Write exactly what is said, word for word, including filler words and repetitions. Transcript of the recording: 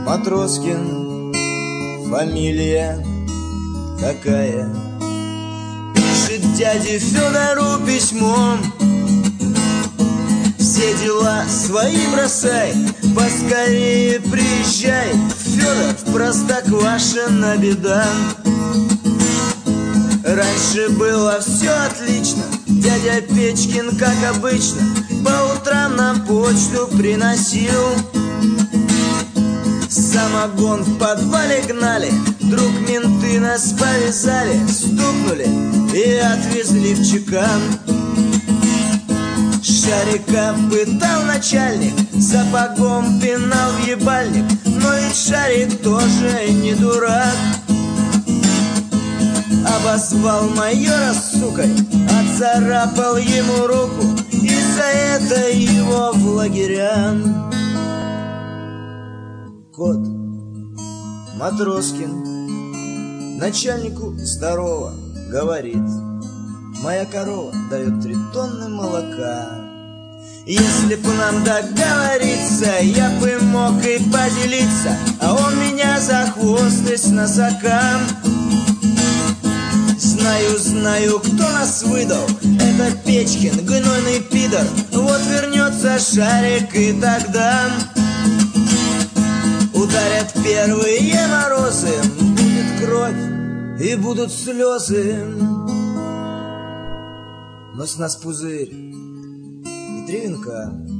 Матроскин, фамилия какая? Пишет дяде Федору письмо: все дела свои бросай, поскорее приезжай, Федор, в Простоквашино беда. Раньше было все отлично, дядя Печкин, как обычно, по утрам нам почту приносил. Самогон в подвале гнали, вдруг менты нас повязали, стукнули и отвезли в чекан. Шарика пытал начальник, сапогом пинал в ебальник, но ведь Шарик тоже не дурак. Обозвал майора сукой, отцарапал ему руку, и за это его в лагеря. Кот Матроскин начальнику здорово говорит: моя корова дает три тонны молока. Если б нам договориться, я бы мог и поделиться, а он меня за хвост и с носокам. Знаю, знаю, кто нас выдал, это Печкин, гнойный пидор. Вот вернется Шарик, и тогда ударят первые морозы, будет кровь и будут слезы. Но с нас пузырь и три венка.